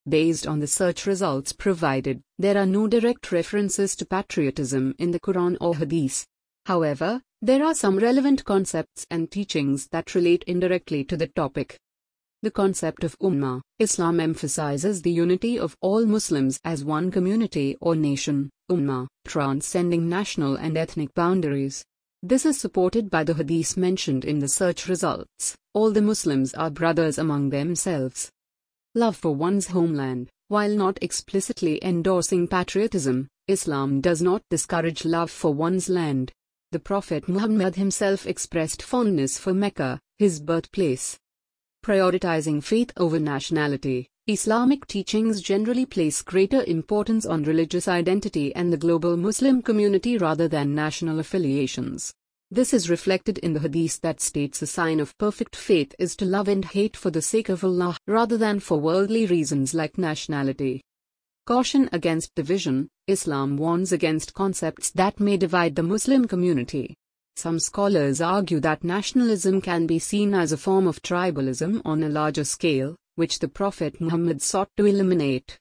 Based on the search results provided, there are no direct references to patriotism in the Quran or Hadith. However, there are some relevant concepts and teachings that relate indirectly to the topic. The concept of Ummah. Islam emphasizes the unity of all Muslims as one community or nation, Ummah, transcending national and ethnic boundaries. This is supported by the hadith mentioned in the search results. All the Muslims are brothers among themselves. Love for one's homeland. While not explicitly endorsing patriotism, Islam does not discourage love for one's land. The Prophet Muhammad himself expressed fondness for Mecca, his birthplace. Prioritizing faith over nationality. Islamic teachings generally place greater importance on religious identity and the global Muslim community rather than national affiliations. This is reflected in the hadith that states a sign of perfect faith is to love and hate for the sake of Allah rather than for worldly reasons like nationality. Caution against division. Islam warns against concepts that may divide the Muslim community. Some scholars argue that nationalism can be seen as a form of tribalism on a larger scale, which the Prophet Muhammad sought to eliminate.